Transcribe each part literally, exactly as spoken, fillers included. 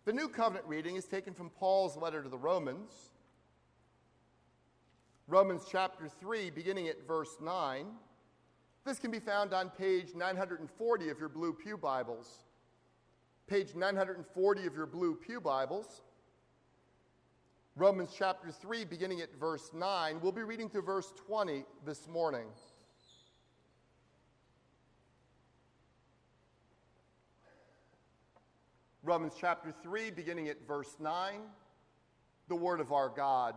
The New Covenant reading is taken from Paul's letter to the Romans. Romans chapter three, beginning at verse nine. This can be found on page nine forty of your Blue Pew Bibles. Page nine forty of your Blue Pew Bibles. Romans chapter three, beginning at verse nine. We'll be reading through verse twenty this morning. Romans chapter three, beginning at verse nine, the word of our God.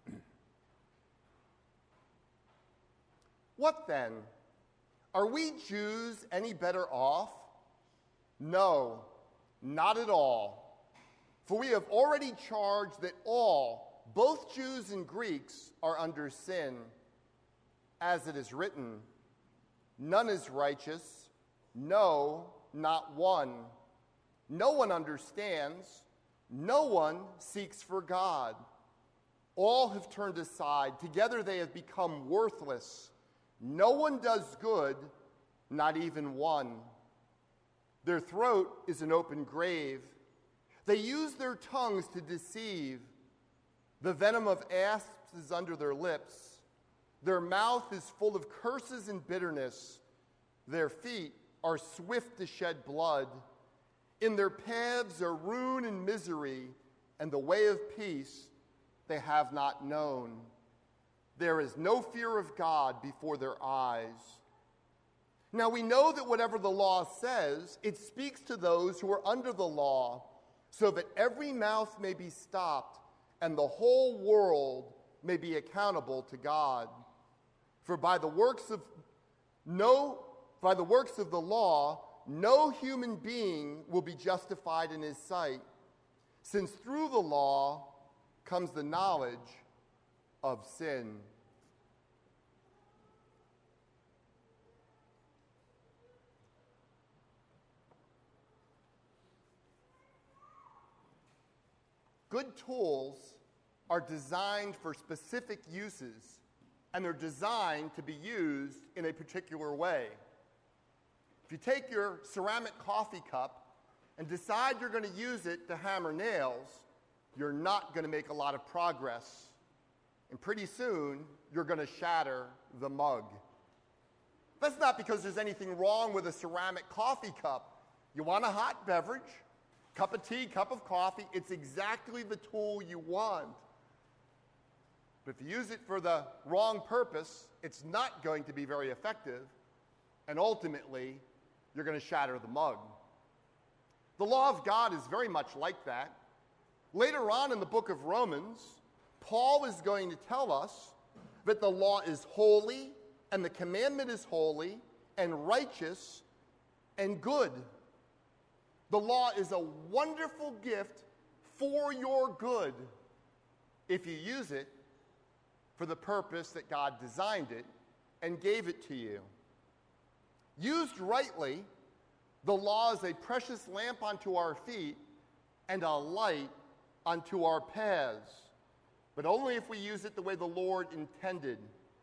What then? Are we Jews any better off? No, not at all. For we have already charged that all, both Jews and Greeks, are under sin. As it is written, none is righteous, no, not one. No one understands, no one seeks for God. All have turned aside, together they have become worthless. No one does good, not even one. Their throat is an open grave. They use their tongues to deceive. The venom of asps is under their lips. Their mouth is full of curses and bitterness. Their feet are swift to shed blood. In their paths are ruin and misery, and the way of peace they have not known. There is no fear of God before their eyes. Now we know that whatever the law says, it speaks to those who are under the law, so that every mouth may be stopped and the whole world may be accountable to God. For by the works of no by the works of the law, no human being will be justified in his sight, since through the law comes the knowledge of sin. Good tools are designed for specific uses, and they're designed to be used in a particular way. If you take your ceramic coffee cup and decide you're going to use it to hammer nails, you're not going to make a lot of progress. And pretty soon, you're going to shatter the mug. That's not because there's anything wrong with a ceramic coffee cup. You want a hot beverage, cup of tea, cup of coffee, it's exactly the tool you want. But if you use it for the wrong purpose, it's not going to be very effective, and ultimately, you're going to shatter the mug. The law of God is very much like that. Later on in the book of Romans, Paul is going to tell us that the law is holy, and the commandment is holy, and righteous, and good. The law is a wonderful gift for your good if you use it for the purpose that God designed it and gave it to you. Used rightly, the law is a precious lamp unto our feet and a light unto our paths, but only if we use it the way the Lord intended.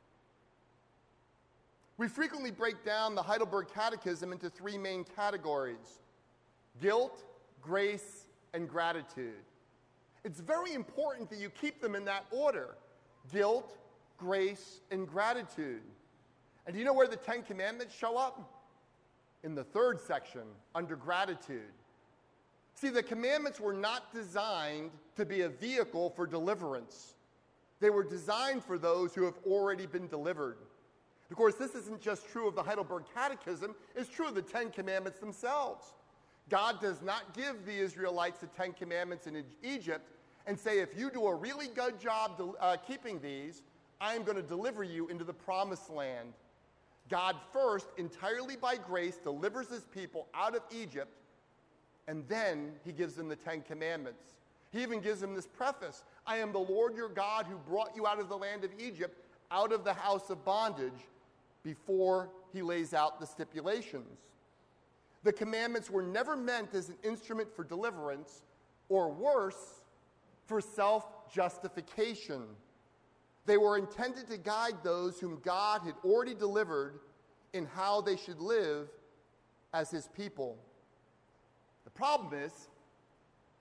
We frequently break down the Heidelberg Catechism into three main categories: guilt, grace, and gratitude. It's very important that you keep them in that order: guilt, grace, and gratitude. And do you know where the Ten Commandments show up? In the third section, under gratitude. See, the commandments were not designed to be a vehicle for deliverance. They were designed for those who have already been delivered. Of course, this isn't just true of the Heidelberg Catechism, it's true of the Ten Commandments themselves. God does not give the Israelites the Ten Commandments in Egypt and say, if you do a really good job to, uh, keeping these, I am going to deliver you into the promised land. God first, entirely by grace, delivers his people out of Egypt, and then he gives them the Ten Commandments. He even gives them this preface: I am the Lord your God who brought you out of the land of Egypt, out of the house of bondage, before he lays out the stipulations. The commandments were never meant as an instrument for deliverance, or worse, for self-justification. They were intended to guide those whom God had already delivered in how they should live as his people. The problem is,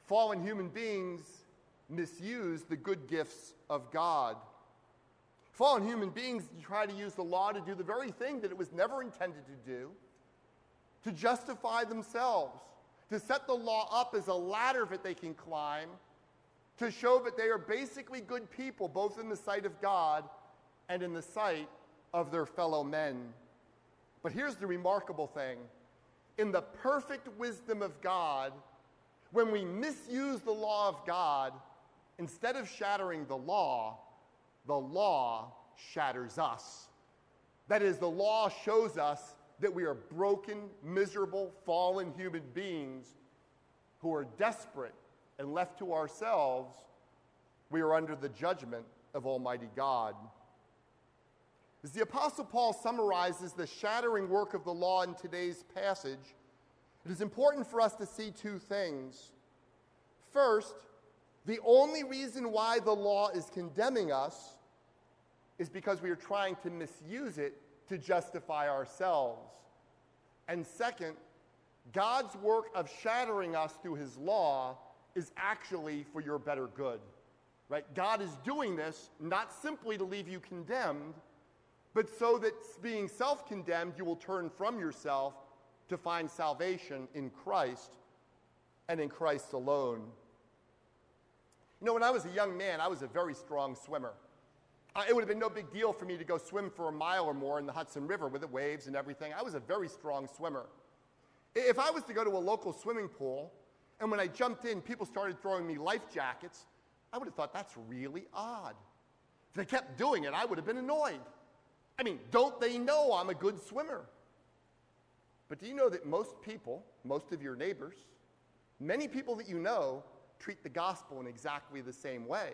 fallen human beings misuse the good gifts of God. Fallen human beings try to use the law to do the very thing that it was never intended to do, to justify themselves, to set the law up as a ladder that they can climb, to show that they are basically good people, both in the sight of God and in the sight of their fellow men. But here's the remarkable thing. In the perfect wisdom of God, when we misuse the law of God, instead of shattering the law, the law shatters us. That is, the law shows us that we are broken, miserable, fallen human beings who are desperate, and left to ourselves, we are under the judgment of Almighty God. As the Apostle Paul summarizes the shattering work of the law in today's passage, it is important for us to see two things. First, the only reason why the law is condemning us is because we are trying to misuse it to justify ourselves. And second, God's work of shattering us through his law is actually for your better good. Right? God is doing this not simply to leave you condemned, but so that being self-condemned, you will turn from yourself to find salvation in Christ and in Christ alone. You know, when I was a young man, I was a very strong swimmer. Uh, it would have been no big deal for me to go swim for a mile or more in the Hudson River with the waves and everything. I was a very strong swimmer. If I was to go to a local swimming pool, and when I jumped in, people started throwing me life jackets, I would have thought that's really odd. If they kept doing it, I would have been annoyed. I mean, don't they know I'm a good swimmer? But do you know that most people, most of your neighbors, many people that you know, treat the gospel in exactly the same way?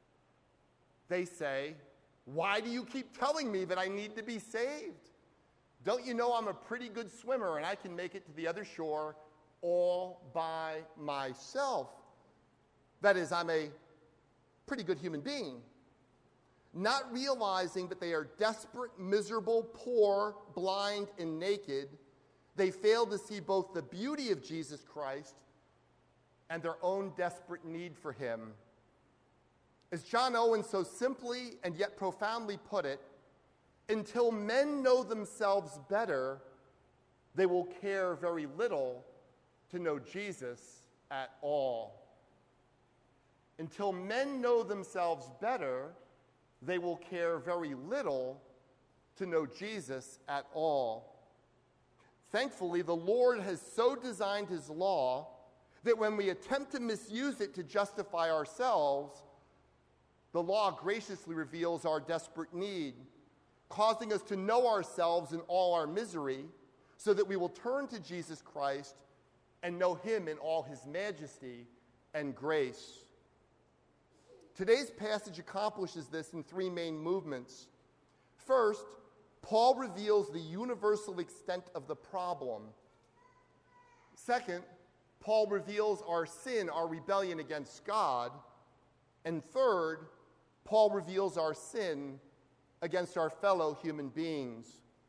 They say, why do you keep telling me that I need to be saved? Don't you know I'm a pretty good swimmer and I can make it to the other shore all by myself? That is, I'm a pretty good human being. Not realizing that they are desperate, miserable, poor, blind, and naked, they fail to see both the beauty of Jesus Christ and their own desperate need for him. As John Owen so simply and yet profoundly put it, until men know themselves better, they will care very little to know Jesus at all. Until men know themselves better, they will care very little to know Jesus at all. Thankfully, the Lord has so designed his law that when we attempt to misuse it to justify ourselves, the law graciously reveals our desperate need, causing us to know ourselves in all our misery, so that we will turn to Jesus Christ and know him in all his majesty and grace. Today's passage accomplishes this in three main movements. First, Paul reveals the universal extent of the problem. Second, Paul reveals our sin, our rebellion against God. And third, Paul reveals our sin against our fellow human beings.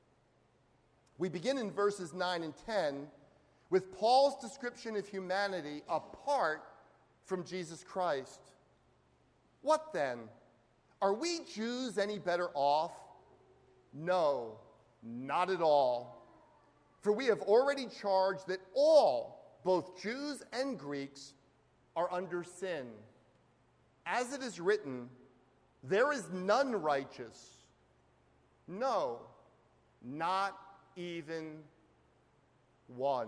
We begin in verses nine and ten with Paul's description of humanity apart from Jesus Christ. What then? Are we Jews any better off? No, not at all. For we have already charged that all, both Jews and Greeks, are under sin. As it is written, there is none righteous. No, not even one.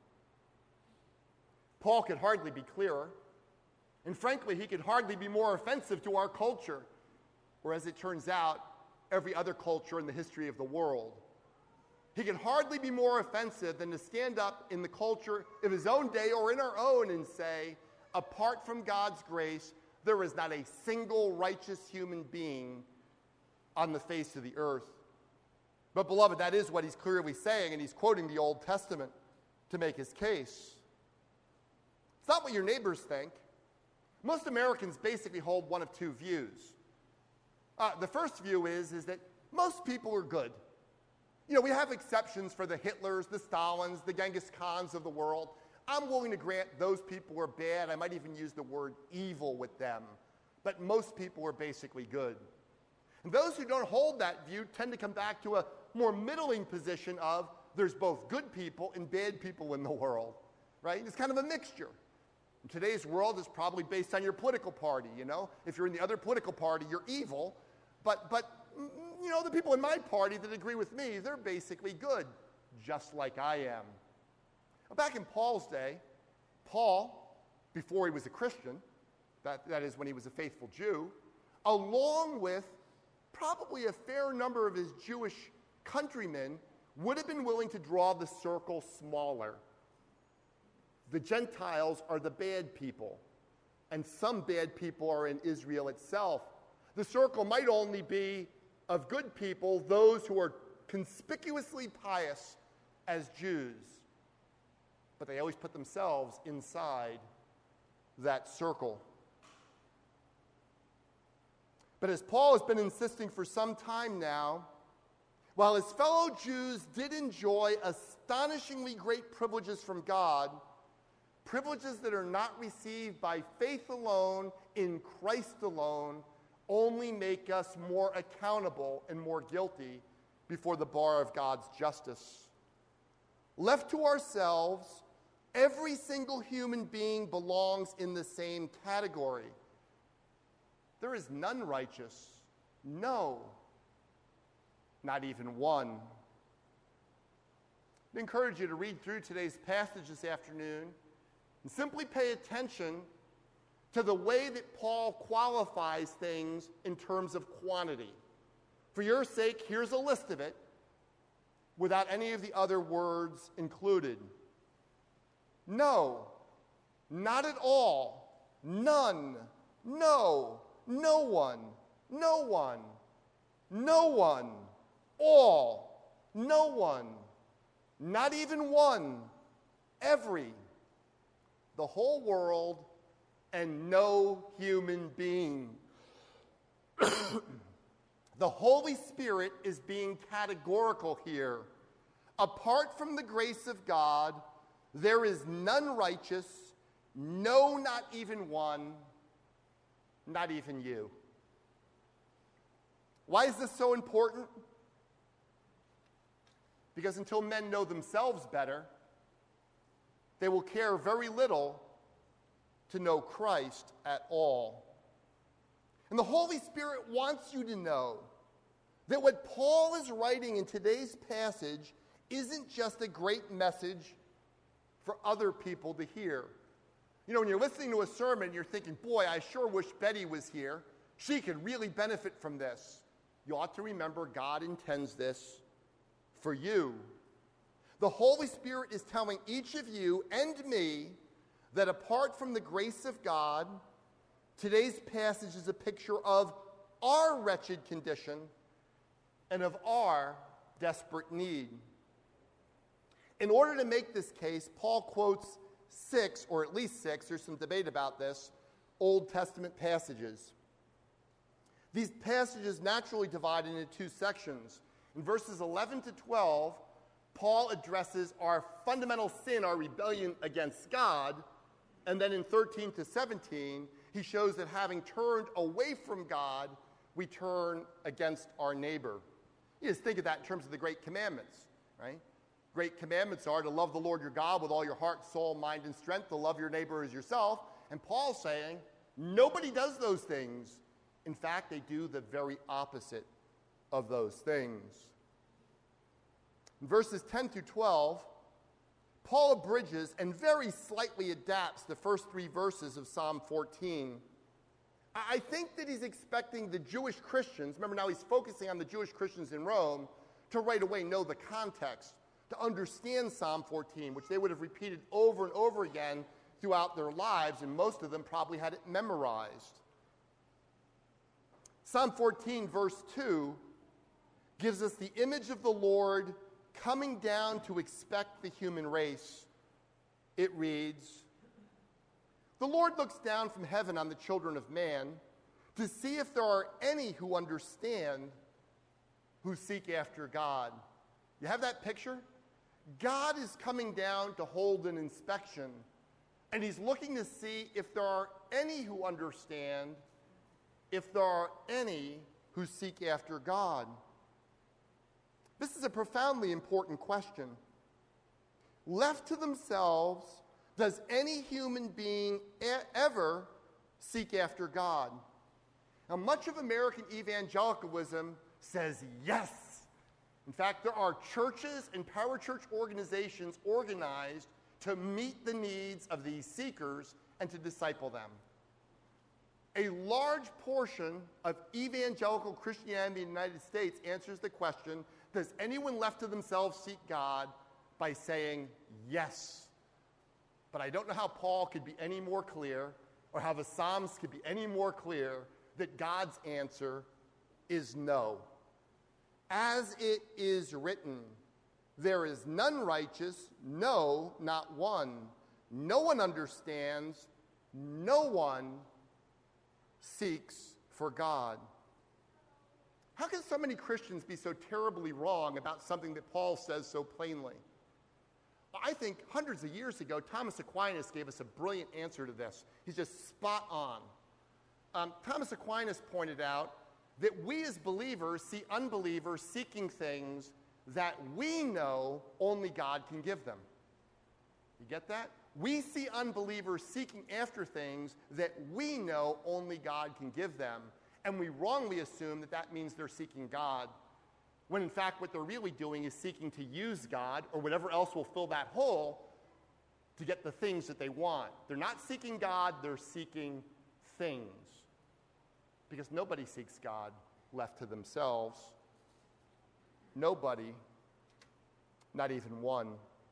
Paul could hardly be clearer. And frankly, he could hardly be more offensive to our culture, or as it turns out, every other culture in the history of the world. He could hardly be more offensive than to stand up in the culture of his own day or in our own and say, apart from God's grace, there is not a single righteous human being on the face of the earth. But beloved, that is what he's clearly saying, and he's quoting the Old Testament to make his case. It's not what your neighbors think. Most Americans basically hold one of two views. Uh, the first view is, is that most people are good. You know, we have exceptions for the Hitlers, the Stalins, the Genghis Khans of the world. I'm willing to grant those people are bad. I might even use the word evil with them. But most people are basically good. And those who don't hold that view tend to come back to a more middling position of there's both good people and bad people in the world, right? It's kind of a mixture. In today's world, it's probably based on your political party, you know? If you're in the other political party, you're evil. But, but you know, the people in my party that agree with me, they're basically good, just like I am. Back in Paul's day, Paul, before he was a Christian, that, that is when he was a faithful Jew, along with probably a fair number of his Jewish countrymen, would have been willing to draw the circle smaller. The Gentiles are the bad people, and some bad people are in Israel itself. The circle might only be of good people, those who are conspicuously pious as Jews. But they always put themselves inside that circle. But as Paul has been insisting for some time now, while his fellow Jews did enjoy astonishingly great privileges from God, privileges that are not received by faith alone, in Christ alone, only make us more accountable and more guilty before the bar of God's justice. Left to ourselves, every single human being belongs in the same category. There is none righteous. No. Not even one. I encourage you to read through today's passage this afternoon and simply pay attention to the way that Paul qualifies things in terms of quantity. For your sake, here's a list of it without any of the other words included. No, not at all, none, no, no one, no one, no one, all, no one, not even one, every, the whole world, and no human being. The Holy Spirit is being categorical here. Apart from the grace of God, there is none righteous, no, not even one, not even you. Why is this so important? Because until men know themselves better, they will care very little to know Christ at all. And the Holy Spirit wants you to know that what Paul is writing in today's passage isn't just a great message for other people to hear. You know, when you're listening to a sermon, you're thinking, boy, I sure wish Betty was here. She could really benefit from this. You ought to remember God intends this for you. The Holy Spirit is telling each of you and me that apart from the grace of God, today's passage is a picture of our wretched condition and of our desperate need. In order to make this case, Paul quotes six, or at least six, there's some debate about this, Old Testament passages. These passages naturally divide into two sections. In verses eleven to twelve, Paul addresses our fundamental sin, our rebellion against God, and then in thirteen to seventeen, he shows that having turned away from God, we turn against our neighbor. You just think of that in terms of the great commandments, right? Great commandments are to love the Lord your God with all your heart, soul, mind, and strength, to love your neighbor as yourself. And Paul's saying, nobody does those things. In fact, they do the very opposite of those things. In verses ten through twelve, Paul abridges and very slightly adapts the first three verses of Psalm fourteen. I think that he's expecting the Jewish Christians, remember now he's focusing on the Jewish Christians in Rome, to right away know the context, to understand Psalm fourteen, which they would have repeated over and over again throughout their lives, and most of them probably had it memorized. Psalm fourteen, verse two, gives us the image of the Lord coming down to expect the human race. It reads, "The Lord looks down from heaven on the children of man to see if there are any who understand, who seek after God." You have that picture? God is coming down to hold an inspection, and he's looking to see if there are any who understand, if there are any who seek after God. This is a profoundly important question. Left to themselves, does any human being e- ever seek after God? Now, much of American evangelicalism says yes. In fact, there are churches and parachurch organizations organized to meet the needs of these seekers and to disciple them. A large portion of evangelical Christianity in the United States answers the question, does anyone left to themselves seek God, by saying yes. But I don't know how Paul could be any more clear, or how the Psalms could be any more clear, that God's answer is no. As it is written, there is none righteous, no, not one. No one understands, no one seeks for God. How can so many Christians be so terribly wrong about something that Paul says so plainly? I think hundreds of years ago, Thomas Aquinas gave us a brilliant answer to this. He's just spot on. Um, Thomas Aquinas pointed out that we as believers see unbelievers seeking things that we know only God can give them. You get that? We see unbelievers seeking after things that we know only God can give them, and we wrongly assume that that means they're seeking God, when in fact what they're really doing is seeking to use God or whatever else will fill that hole to get the things that they want. They're not seeking God, they're seeking things. Because nobody seeks God left to themselves. Nobody, not even one.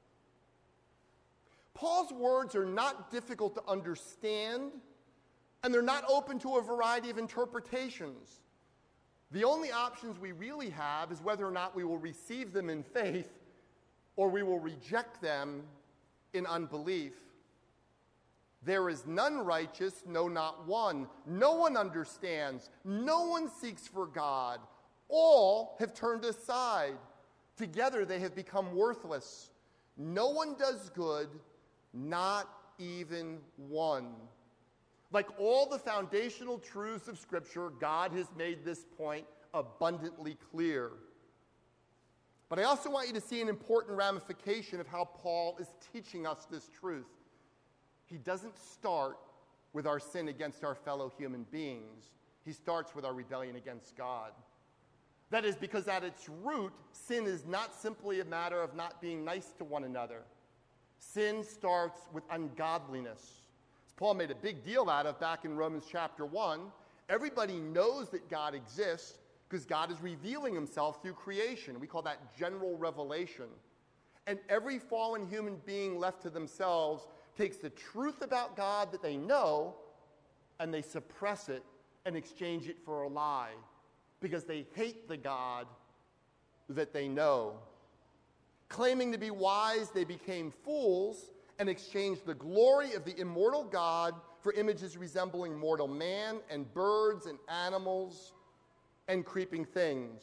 Paul's words are not difficult to understand, and they're not open to a variety of interpretations. The only options we really have is whether or not we will receive them in faith or we will reject them in unbelief. There is none righteous, no, not one. No one understands. No one seeks for God. All have turned aside. Together they have become worthless. No one does good, not even one. Like all the foundational truths of Scripture, God has made this point abundantly clear. But I also want you to see an important ramification of how Paul is teaching us this truth. He doesn't start with our sin against our fellow human beings. He starts with our rebellion against God. That is because at its root, sin is not simply a matter of not being nice to one another. Sin starts with ungodliness. As Paul made a big deal out of back in Romans chapter one, everybody knows that God exists because God is revealing himself through creation. We call that general revelation. And every fallen human being left to themselves takes the truth about God that they know and they suppress it and exchange it for a lie because they hate the God that they know. Claiming to be wise, they became fools and exchanged the glory of the immortal God for images resembling mortal man and birds and animals and creeping things.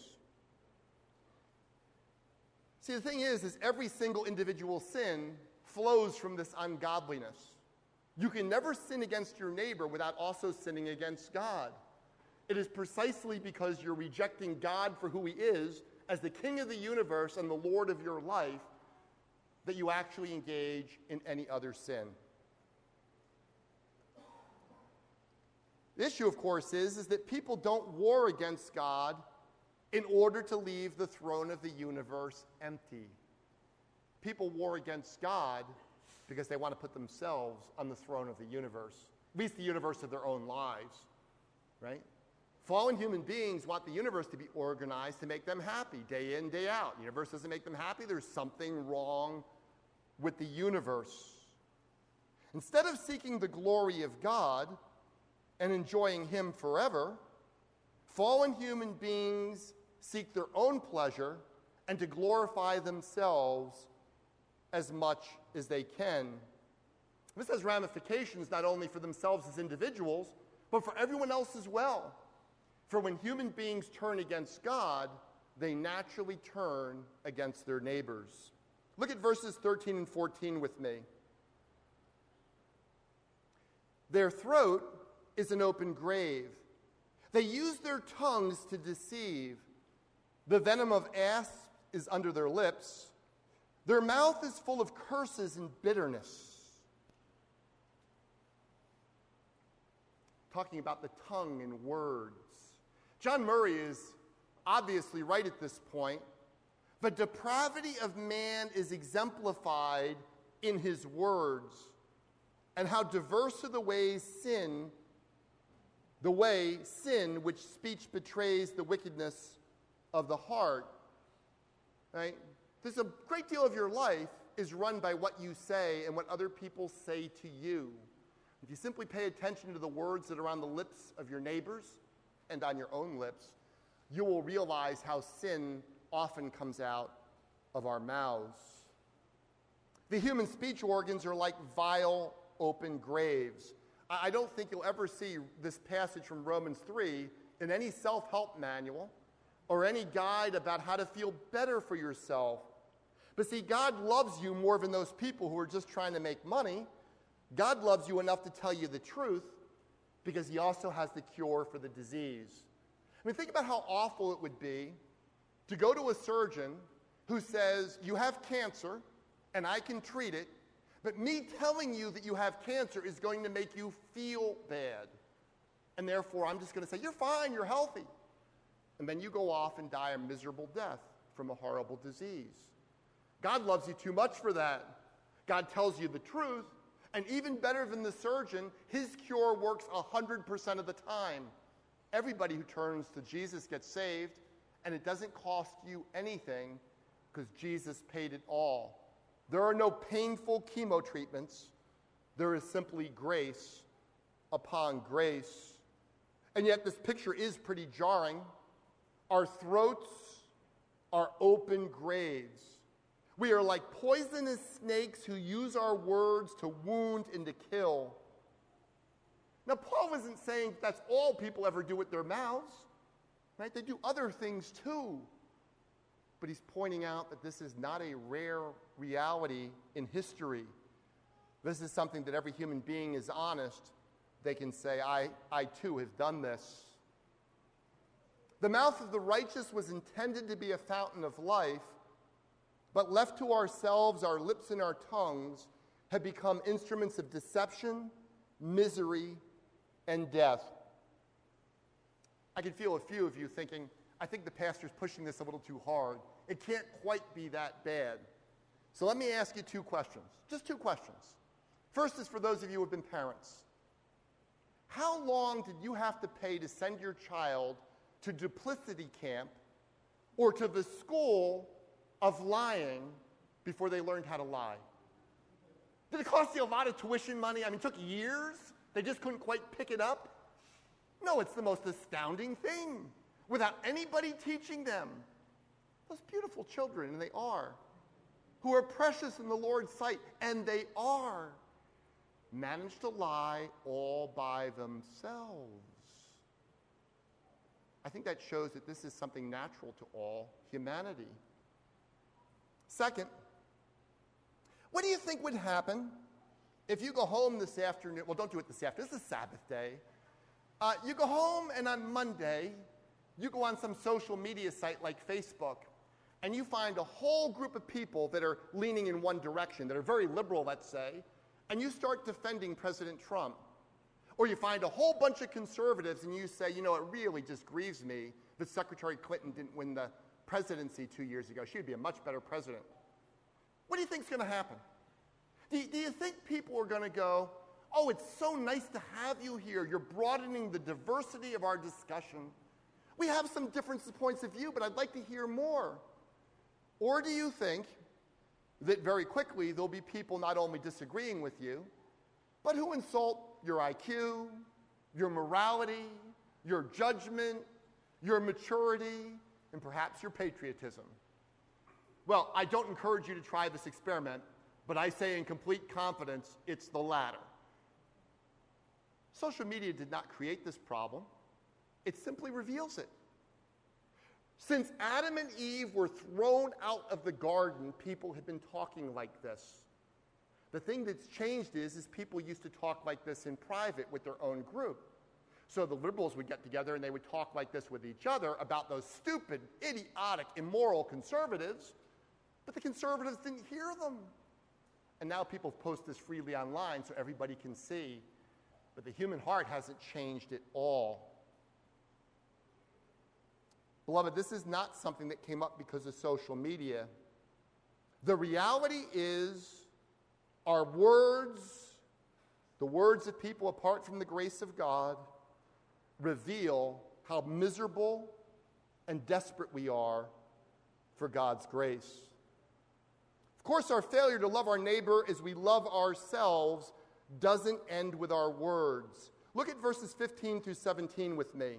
See, the thing is, is every single individual sin flows from this ungodliness. You can never sin against your neighbor without also sinning against God. It is precisely because you're rejecting God for who he is as the King of the universe and the Lord of your life that you actually engage in any other sin. The issue, of course, is, is that people don't war against God in order to leave the throne of the universe empty. People war against God because they want to put themselves on the throne of the universe, at least the universe of their own lives, right? Fallen human beings want the universe to be organized to make them happy day in, day out. The universe doesn't make them happy. There's something wrong with the universe. Instead of seeking the glory of God and enjoying him forever, fallen human beings seek their own pleasure and to glorify themselves as much as they can. This has ramifications not only for themselves as individuals, but for everyone else as well. For when human beings turn against God, they naturally turn against their neighbors. Look at verses thirteen and fourteen with me. Their throat is an open grave. They use their tongues to deceive. The venom of asps is under their lips. Their mouth is full of curses and bitterness. Talking about the tongue and words. John Murray is obviously right at this point. The depravity of man is exemplified in his words, and how diverse are the ways sin, the way sin, which speech betrays the wickedness of the heart. Right? There's a great deal of your life is run by what you say and what other people say to you. If you simply pay attention to the words that are on the lips of your neighbors and on your own lips, you will realize how sin often comes out of our mouths. The human speech organs are like vile, open graves. I don't think you'll ever see this passage from Romans three in any self-help manual or any guide about how to feel better for yourself. But see, God loves you more than those people who are just trying to make money. God loves you enough to tell you the truth because he also has the cure for the disease. I mean, think about how awful it would be to go to a surgeon who says, you have cancer and I can treat it, but me telling you that you have cancer is going to make you feel bad. And therefore, I'm just going to say, you're fine, you're healthy. And then you go off and die a miserable death from a horrible disease. God loves you too much for that. God tells you the truth, and even better than the surgeon, his cure works one hundred percent of the time. Everybody who turns to Jesus gets saved, and it doesn't cost you anything because Jesus paid it all. There are no painful chemo treatments. There is simply grace upon grace. And yet this picture is pretty jarring. Our throats are open graves. We are like poisonous snakes who use our words to wound and to kill. Now, Paul isn't saying that's all people ever do with their mouths, right? They do other things too. But he's pointing out that this is not a rare reality in history. This is something that every human being is honest. They can say, I, I too have done this. The mouth of the righteous was intended to be a fountain of life, but left to ourselves, our lips and our tongues have become instruments of deception, misery, and death. I can feel a few of you thinking, I think the pastor's pushing this a little too hard. It can't quite be that bad. So let me ask you two questions, just two questions. First is for those of you who have been parents. How long did you have to pay to send your child to duplicity camp or to the school of lying before they learned how to lie? Did it cost you a lot of tuition money? I mean, it took years? They just couldn't quite pick it up? No, it's the most astounding thing. Without anybody teaching them. Those beautiful children, and they are, who are precious in the Lord's sight, and they are, manage to lie all by themselves. I think that shows that this is something natural to all humanity. Second, what do you think would happen if you go home this afternoon? Well, don't do it this afternoon. This is Sabbath day. Uh, you go home, and on Monday, you go on some social media site like Facebook, and you find a whole group of people that are leaning in one direction, that are very liberal, let's say, and you start defending President Trump. Or you find a whole bunch of conservatives, and you say, you know, it really just grieves me that Secretary Clinton didn't win the presidency two years ago. She would be a much better president. What do you think is going to happen? Do you, do you think people are going to go, oh, it's so nice to have you here. You're broadening the diversity of our discussion. We have some different points of view, but I'd like to hear more. Or do you think that very quickly there'll be people not only disagreeing with you, but who insult your I Q, your morality, your judgment, your maturity, and perhaps your patriotism? Well, I don't encourage you to try this experiment, but I say in complete confidence it's the latter. Social media did not create this problem. It simply reveals it. Since Adam and Eve were thrown out of the garden, people had been talking like this. The thing that's changed is, is people used to talk like this in private with their own group. So the liberals would get together and they would talk like this with each other about those stupid, idiotic, immoral conservatives, but the conservatives didn't hear them. And now people post this freely online so everybody can see. But the human heart hasn't changed at all. Beloved, this is not something that came up because of social media. The reality is our words, the words of people apart from the grace of God, reveal how miserable and desperate we are for God's grace. Of course, our failure to love our neighbor as we love ourselves doesn't end with our words. Look at verses fifteen through seventeen with me.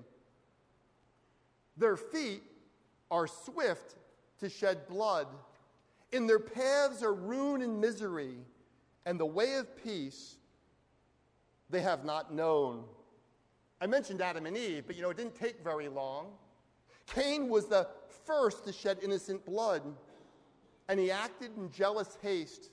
Their feet are swift to shed blood. In their paths are ruin and misery, and the way of peace they have not known. I mentioned Adam and Eve, but you know, it didn't take very long. Cain was the first to shed innocent blood, and he acted in jealous haste.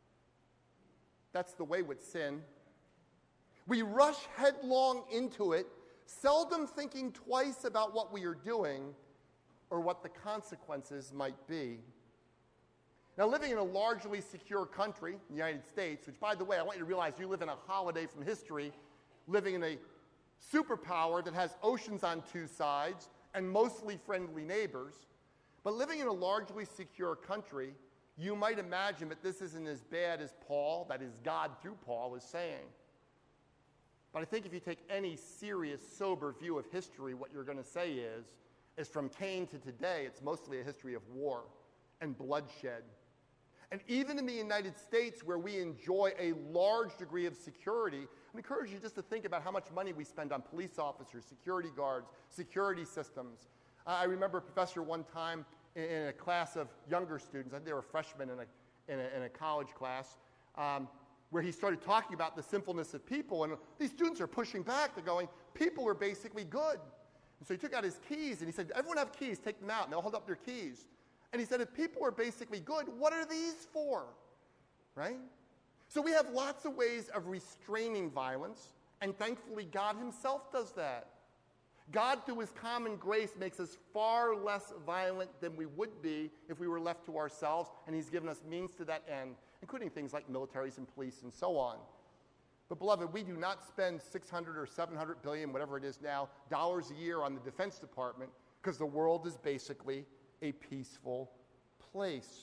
That's the way with sin. We rush headlong into it, seldom thinking twice about what we are doing or what the consequences might be. Now, living in a largely secure country, the United States, which, by the way, I want you to realize you live in a holiday from history, living in a superpower that has oceans on two sides and mostly friendly neighbors. But living in a largely secure country, you might imagine that this isn't as bad as Paul, that is God through Paul, is saying. But I think if you take any serious, sober view of history, what you're going to say is, is from Cain to today, it's mostly a history of war and bloodshed. And even in the United States, where we enjoy a large degree of security, I encourage you just to think about how much money we spend on police officers, security guards, security systems. Uh, I remember a professor one time in, in a class of younger students, I think they were freshmen in a, in a, in a college class, um, where he started talking about the sinfulness of people, and these students are pushing back. They're going, people are basically good. And so he took out his keys, and he said, everyone have keys, take them out, and they'll hold up their keys. And he said, if people are basically good, what are these for? Right? So we have lots of ways of restraining violence, and thankfully God himself does that. God, through his common grace, makes us far less violent than we would be if we were left to ourselves, and he's given us means to that end, including things like militaries and police and so on. But beloved, we do not spend six hundred or seven hundred billion, whatever it is now, dollars a year on the Defense Department because the world is basically a peaceful place.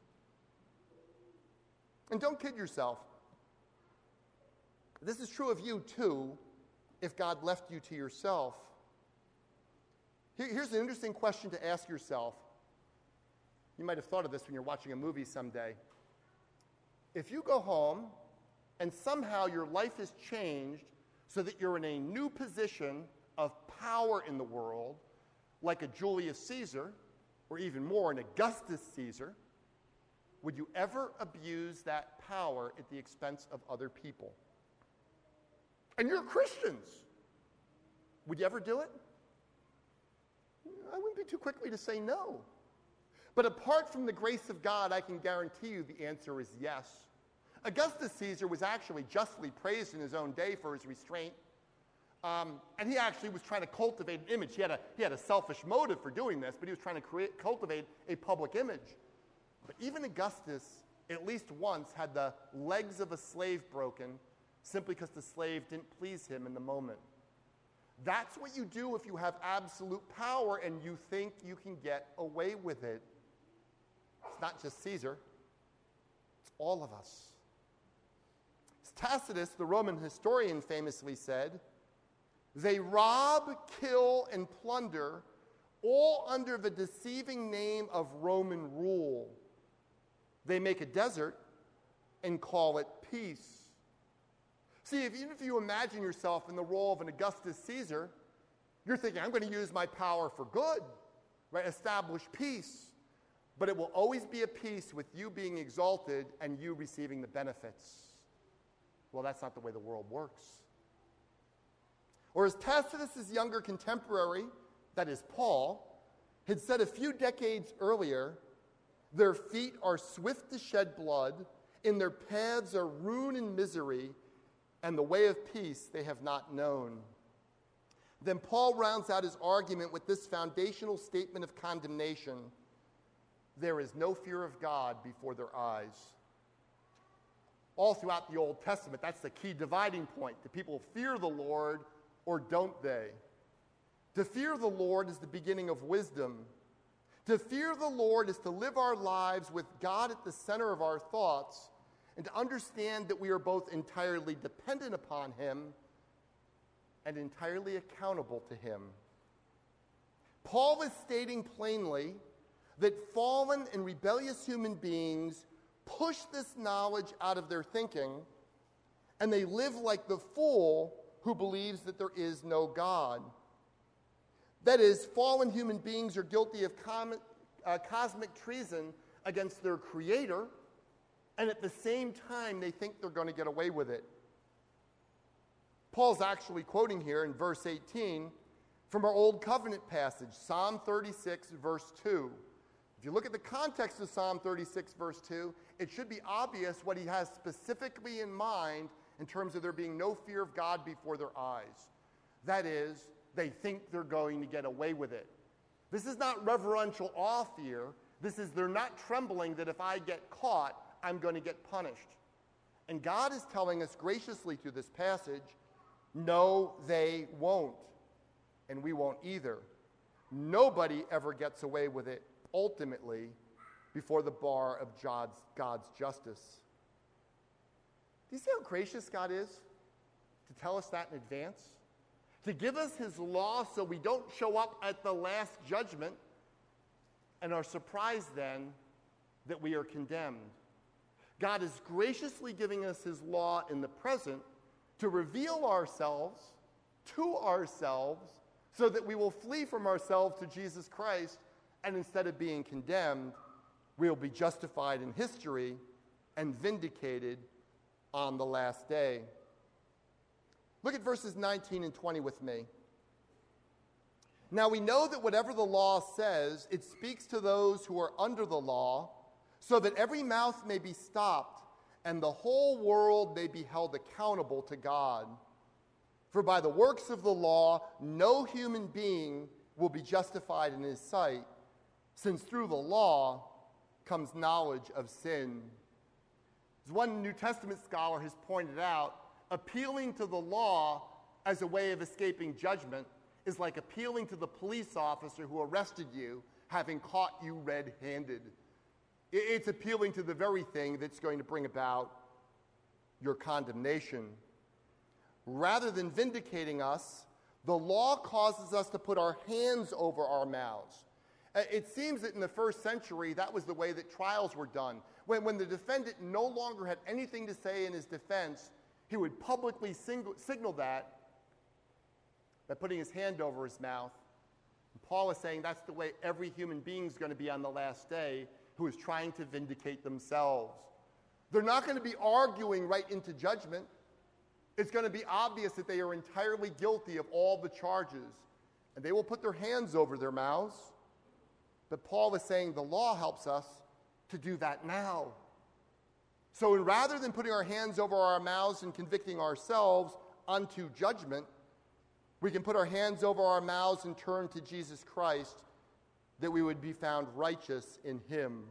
And don't kid yourself. This is true of you too if God left you to yourself. Here, here's an interesting question to ask yourself. You might have thought of this when you're watching a movie someday. If you go home and somehow your life has changed so that you're in a new position of power in the world, like a Julius Caesar, or even more, an Augustus Caesar, would you ever abuse that power at the expense of other people? And you're Christians. Would you ever do it? I wouldn't be too quickly to say no. But apart from the grace of God, I can guarantee you the answer is yes. Augustus Caesar was actually justly praised in his own day for his restraint. Um, and he actually was trying to cultivate an image. He had, a, he had a selfish motive for doing this, but he was trying to create, cultivate a public image. But even Augustus, at least once, had the legs of a slave broken simply because the slave didn't please him in the moment. That's what you do if you have absolute power and you think you can get away with it. It's not just Caesar. It's all of us. Tacitus, the Roman historian, famously said, they rob, kill, and plunder, all under the deceiving name of Roman rule. They make a desert and call it peace. See, if, even if you imagine yourself in the role of an Augustus Caesar, you're thinking, I'm going to use my power for good, right? Establish peace. But it will always be a peace with you being exalted and you receiving the benefits. Well, that's not the way the world works. Or as Tacitus' younger contemporary, that is Paul, had said a few decades earlier, their feet are swift to shed blood, in their paths are ruin and misery, and the way of peace they have not known. Then Paul rounds out his argument with this foundational statement of condemnation: there is no fear of God before their eyes. All throughout the Old Testament, that's the key dividing point. Do people fear the Lord or don't they? To fear the Lord is the beginning of wisdom. To fear the Lord is to live our lives with God at the center of our thoughts and to understand that we are both entirely dependent upon him and entirely accountable to him. Paul is stating plainly that fallen and rebellious human beings push this knowledge out of their thinking, and they live like the fool who believes that there is no God. That is, fallen human beings are guilty of com- uh, cosmic treason against their Creator, and at the same time, they think they're going to get away with it. Paul's actually quoting here in verse eighteen from our Old Covenant passage, Psalm thirty-six, verse two. If you look at the context of Psalm thirty-six, verse two, it should be obvious what he has specifically in mind in terms of there being no fear of God before their eyes. That is, they think they're going to get away with it. This is not reverential awe fear. This is they're not trembling that if I get caught, I'm going to get punished. And God is telling us graciously through this passage, no, they won't. And we won't either. Nobody ever gets away with it ultimately before the bar of God's, God's justice. Do you see how gracious God is to tell us that in advance? To give us his law so we don't show up at the last judgment and are surprised then that we are condemned. God is graciously giving us his law in the present to reveal ourselves to ourselves so that we will flee from ourselves to Jesus Christ, and instead of being condemned, we will be justified in history and vindicated on the last day. Look at verses nineteen and twenty with me. Now we know that whatever the law says, it speaks to those who are under the law, so that every mouth may be stopped and the whole world may be held accountable to God. For by the works of the law, no human being will be justified in his sight, since through the law comes knowledge of sin. As one New Testament scholar has pointed out, appealing to the law as a way of escaping judgment is like appealing to the police officer who arrested you, having caught you red-handed. It's appealing to the very thing that's going to bring about your condemnation. Rather than vindicating us, the law causes us to put our hands over our mouths. It seems that in the first century, that was the way that trials were done. When, when the defendant no longer had anything to say in his defense, he would publicly single, signal that by putting his hand over his mouth. And Paul is saying that's the way every human being is going to be on the last day, who is trying to vindicate themselves. They're not going to be arguing right into judgment. It's going to be obvious that they are entirely guilty of all the charges, and they will put their hands over their mouths. But Paul is saying the law helps us to do that now. So rather than putting our hands over our mouths and convicting ourselves unto judgment, we can put our hands over our mouths and turn to Jesus Christ, that we would be found righteous in him.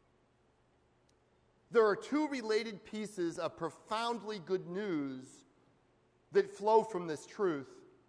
There are two related pieces of profoundly good news that flow from this truth.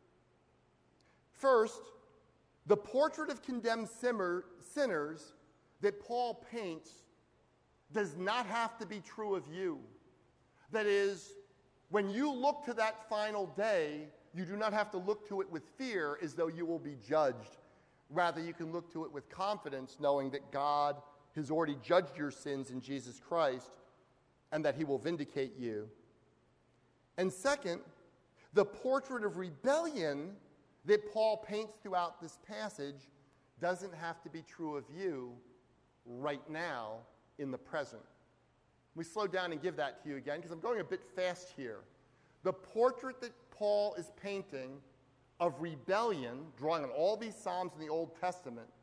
First, the portrait of condemned simmer, sinners that Paul paints does not have to be true of you. That is, when you look to that final day, you do not have to look to it with fear as though you will be judged. Rather, you can look to it with confidence, knowing that God has already judged your sins in Jesus Christ and that he will vindicate you. And second, the portrait of rebellion that Paul paints throughout this passage doesn't have to be true of you right now in the present. We slow down and give that to you again because I'm going a bit fast here. The portrait that Paul is painting of rebellion, drawing on all these Psalms in the Old Testament,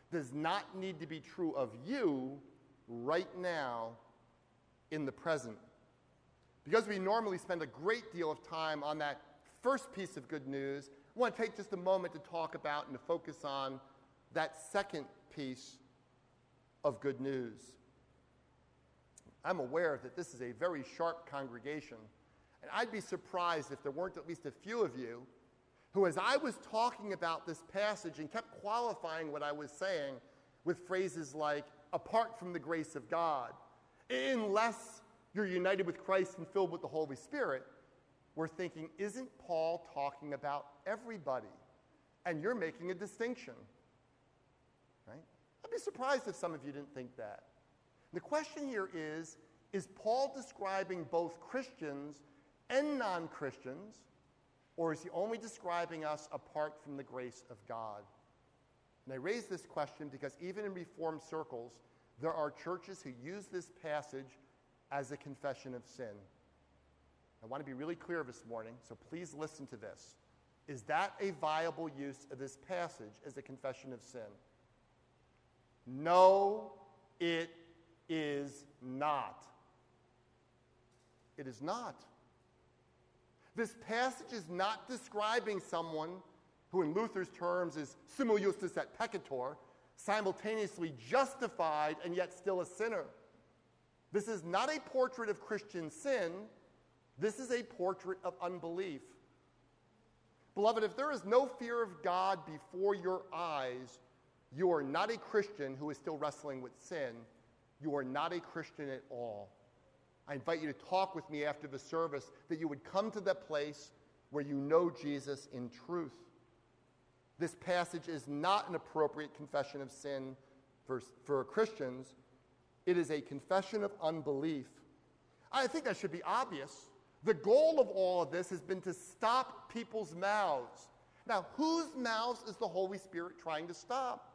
does not need to be true of you right now in the present. Because we normally spend a great deal of time on that first piece of good news, I want to take just a moment to talk about and to focus on that second piece of good news. I'm aware that this is a very sharp congregation, and I'd be surprised if there weren't at least a few of you who, as I was talking about this passage and kept qualifying what I was saying with phrases like, apart from the grace of God, unless you're united with Christ and filled with the Holy Spirit, we're thinking, isn't Paul talking about everybody? And you're making a distinction, right? I'd be surprised if some of you didn't think that. The question here is, is Paul describing both Christians and non-Christians, or is he only describing us apart from the grace of God? And I raise this question because even in Reformed circles, there are churches who use this passage as a confession of sin. I want to be really clear this morning, so please listen to this. Is that a viable use of this passage as a confession of sin? No, it is not. It is not. This passage is not describing someone who in Luther's terms is simul justus et peccator, simultaneously justified and yet still a sinner. This is not a portrait of Christian sin. This is a portrait of unbelief. Beloved, if there is no fear of God before your eyes, you are not a Christian who is still wrestling with sin. You are not a Christian at all. I invite you to talk with me after the service, that you would come to that place where you know Jesus in truth. This passage is not an appropriate confession of sin for, for Christians. It is a confession of unbelief. I think that should be obvious. The goal of all of this has been to stop people's mouths. Now, whose mouths is the Holy Spirit trying to stop?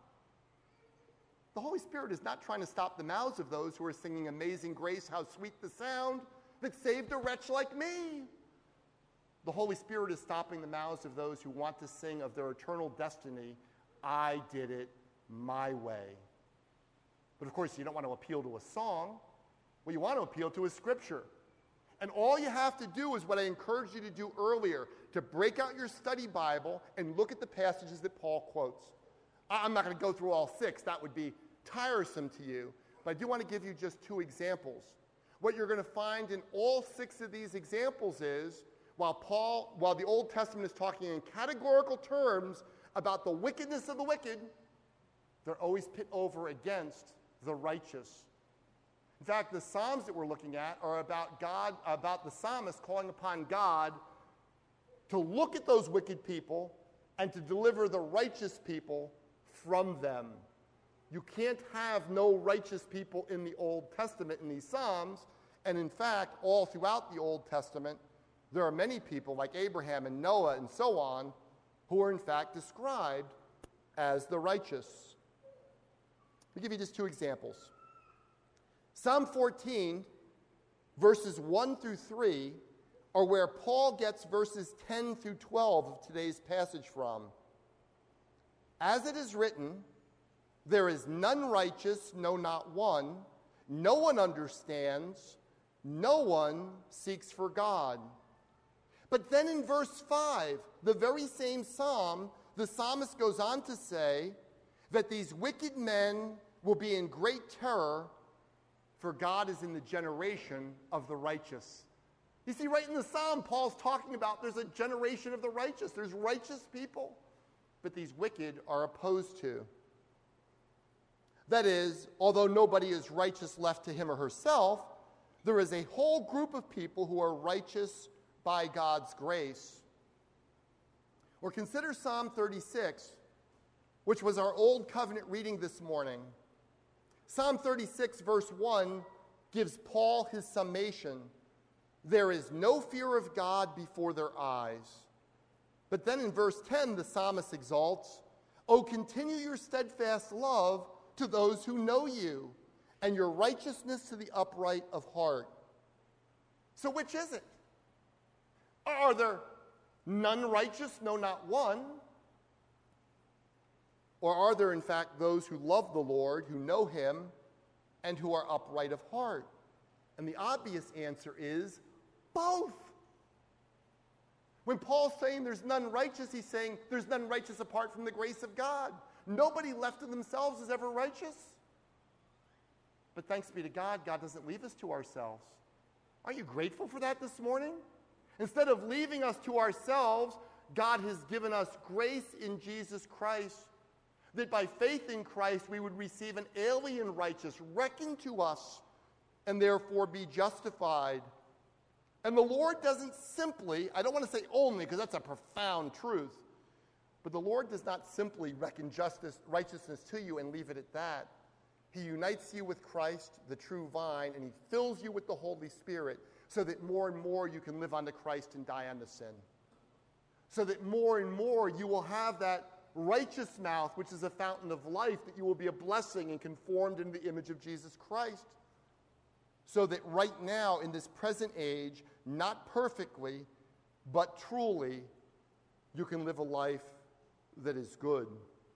The Holy Spirit is not trying to stop the mouths of those who are singing Amazing Grace, how sweet the sound that saved a wretch like me. The Holy Spirit is stopping the mouths of those who want to sing of their eternal destiny, I did it my way. But of course, you don't want to appeal to a song. What you want to appeal to is Scripture. And all you have to do is what I encouraged you to do earlier, to break out your study Bible and look at the passages that Paul quotes. I'm not going to go through all six. That would be tiresome to you. But I do want to give you just two examples. What you're going to find in all six of these examples is, while Paul, while the Old Testament is talking in categorical terms about the wickedness of the wicked, they're always pit over against the righteous. In fact, the Psalms that we're looking at are about God, about the psalmist calling upon God to look at those wicked people and to deliver the righteous people from them. You can't have no righteous people in the Old Testament in these Psalms, and in fact, all throughout the Old Testament, there are many people like Abraham and Noah and so on who are in fact described as the righteous. I'll give you just two examples. Psalm fourteen, verses one through three, are where Paul gets verses ten through twelve of today's passage from. As it is written, there is none righteous, no, not one. No one understands. No one seeks for God. But then in verse five, the very same psalm, the psalmist goes on to say that these wicked men will be in great terror, for God is in the generation of the righteous. You see, right in the psalm, Paul's talking about there's a generation of the righteous. There's righteous people, but these wicked are opposed to. That is, although nobody is righteous left to him or herself, there is a whole group of people who are righteous by God's grace. Or consider Psalm thirty-six, which was our Old Covenant reading this morning. Psalm thirty-six, verse one, gives Paul his summation. There is no fear of God before their eyes. But then in verse ten, the psalmist exalts, "O continue your steadfast love to those who know you, and your righteousness to the upright of heart." So which is it? Are there none righteous? No, not one. Or are there, in fact, those who love the Lord, who know him, and who are upright of heart? And the obvious answer is both. When Paul's saying there's none righteous, he's saying there's none righteous apart from the grace of God. Nobody left of themselves is ever righteous. But thanks be to God, God doesn't leave us to ourselves. Aren't you grateful for that this morning? Instead of leaving us to ourselves, God has given us grace in Jesus Christ, that by faith in Christ we would receive an alien righteousness reckoned to us and therefore be justified. And the Lord doesn't simply, I don't want to say only because that's a profound truth, but the Lord does not simply reckon justice, righteousness to you and leave it at that. He unites you with Christ, the true vine, and he fills you with the Holy Spirit so that more and more you can live unto Christ and die unto sin. So that more and more you will have that righteous mouth, which is a fountain of life, that you will be a blessing and conformed into the image of Jesus Christ. So that right now, in this present age, not perfectly, but truly, you can live a life that is good.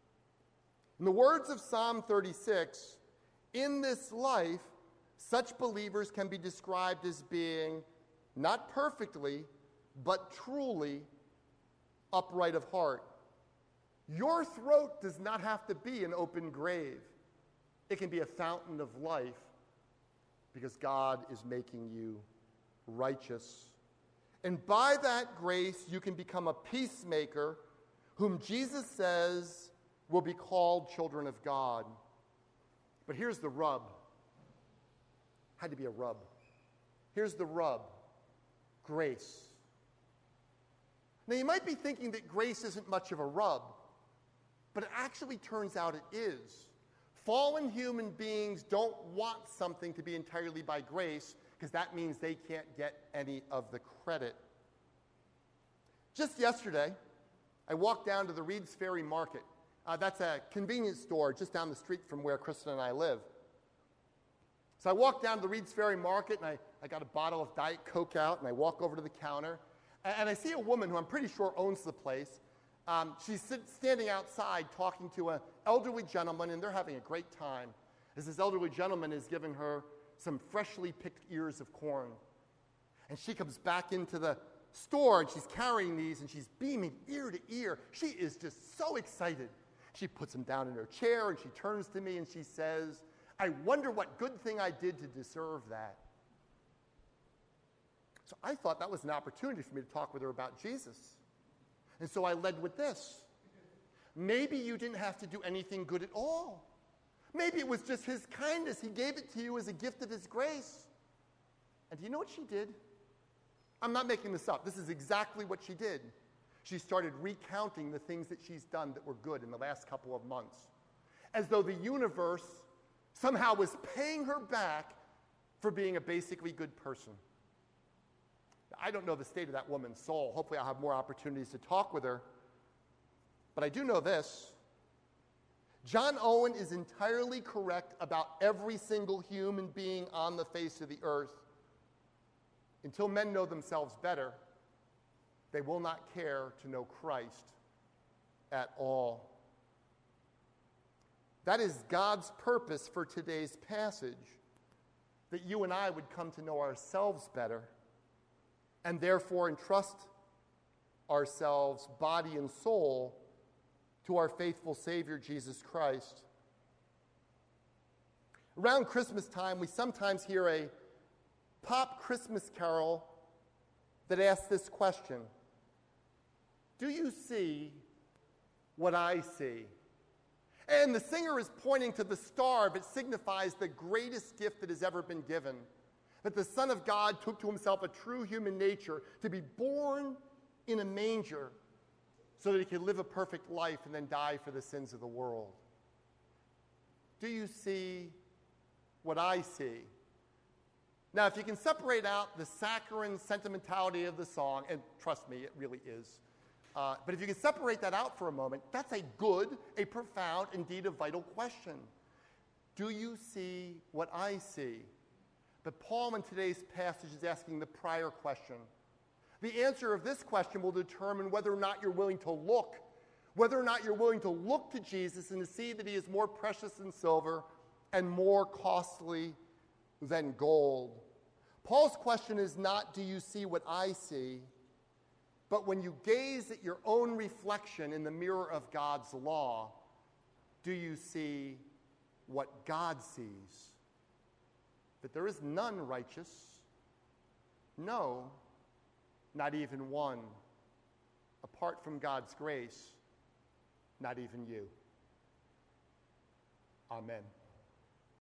In the words of Psalm thirty-six, in this life, such believers can be described as being not perfectly, but truly upright of heart. Your throat does not have to be an open grave. It can be a fountain of life because God is making you righteous. And by that grace, you can become a peacemaker whom Jesus says will be called children of God. But here's the rub. Had to be a rub. Here's the rub. Grace. Now you might be thinking that grace isn't much of a rub, but it actually turns out it is. Fallen human beings don't want something to be entirely by grace because that means they can't get any of the credit. Just yesterday, I walked down to the Reed's Ferry Market. Uh, that's a convenience store just down the street from where Kristen and I live. So I walked down to the Reed's Ferry Market, and I, I got a bottle of Diet Coke out, and I walk over to the counter, and, and I see a woman who I'm pretty sure owns the place. Um, she's sit, standing outside talking to an elderly gentleman, and they're having a great time as this elderly gentleman is giving her some freshly picked ears of corn. And she comes back into the store, and she's carrying these, and she's beaming ear to ear. She is just so excited. She puts them down in her chair, and she turns to me, and she says, I wonder what good thing I did to deserve that. So I thought that was an opportunity for me to talk with her about Jesus. And so I led with this. Maybe you didn't have to do anything good at all. Maybe it was just his kindness. He gave it to you as a gift of his grace. And do you know what she did? I'm not making this up. This is exactly what she did. She started recounting the things that she's done that were good in the last couple of months, as though the universe somehow was paying her back for being a basically good person. I don't know the state of that woman's soul. Hopefully I'll have more opportunities to talk with her. But I do know this. John Owen is entirely correct about every single human being on the face of the earth. Until men know themselves better, they will not care to know Christ at all. That is God's purpose for today's passage, that you and I would come to know ourselves better and therefore entrust ourselves, body and soul, to our faithful Savior, Jesus Christ. Around Christmas time, we sometimes hear a pop Christmas carol that asks this question: do you see what I see? And the singer is pointing to the star that signifies the greatest gift that has ever been given, that the Son of God took to himself a true human nature to be born in a manger so that he could live a perfect life and then die for the sins of the world. Do you see what I see? Now, if you can separate out the saccharine sentimentality of the song, and trust me, it really is, uh, but if you can separate that out for a moment, that's a good, a profound, indeed a vital question. Do you see what I see? But Paul in today's passage is asking the prior question. The answer of this question will determine whether or not you're willing to look Whether or not you're willing to look to Jesus and to see that he is more precious than silver and more costly than gold. Paul's question is not, do you see what I see? But when you gaze at your own reflection in the mirror of God's law, do you see what God sees? That there is none righteous. No, not even one. Apart from God's grace, not even you. Amen.